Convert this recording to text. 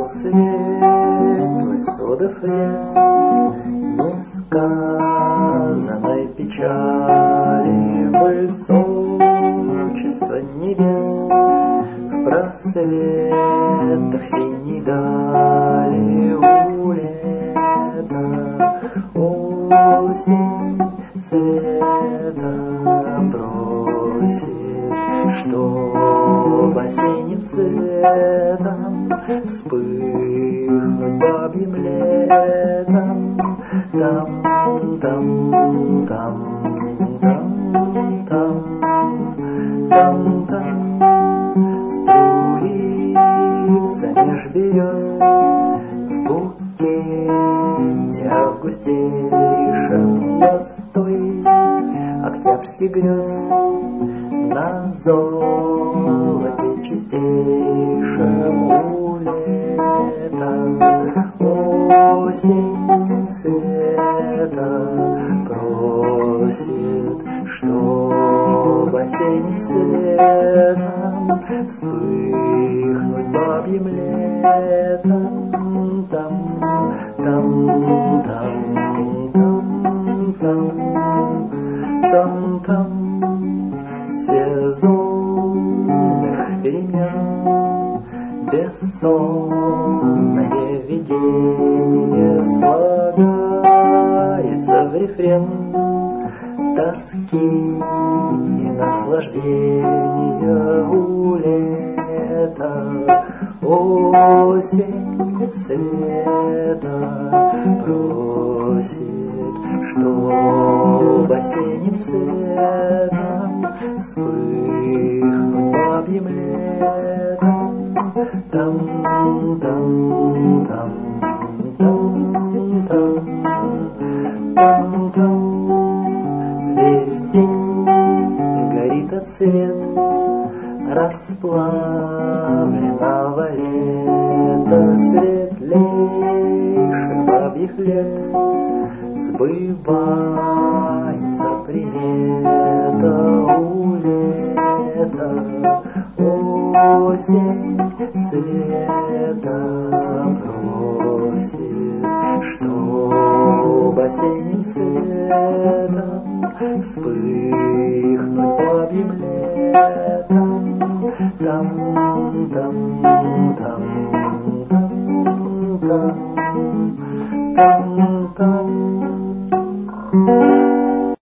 светлый содов лес, несказанной печали высочества небес, в просветах синей дали у лета осень света просит, чтоб осенним цветом вспыхнуть бабьим летом. Там, там, там, там, там, там, там, струится меж берез в букете августейшем настой октябрьских грез на золоте чистейшем у лета. Осень света просит, чтоб осенним светом вспыхнуть бабьим летом. Там, там, там, там, там, там, там, сезонных перемен, бессонное видение слагается в рефрен тоски и наслаждения у лета. Осень цвета просит, чтоб осенним цветом вспыхнуть бабьим летом. Там, там, там, там, там, там, там. Весь день горит от свет расплавленного лета, светлейших бабьих лет сбывается примета у лета. Осень света просит, чтоб осенним светом вспыхнуть бабьим летом. Там, там, там, там, там, там, там, там.